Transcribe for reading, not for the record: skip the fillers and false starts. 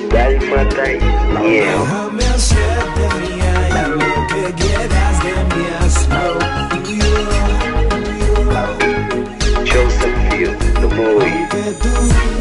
Dálmata y Nieo. Déjame hacerte mía y lo que quieras de mí hazlo. Joseph Field, the movie. Que tú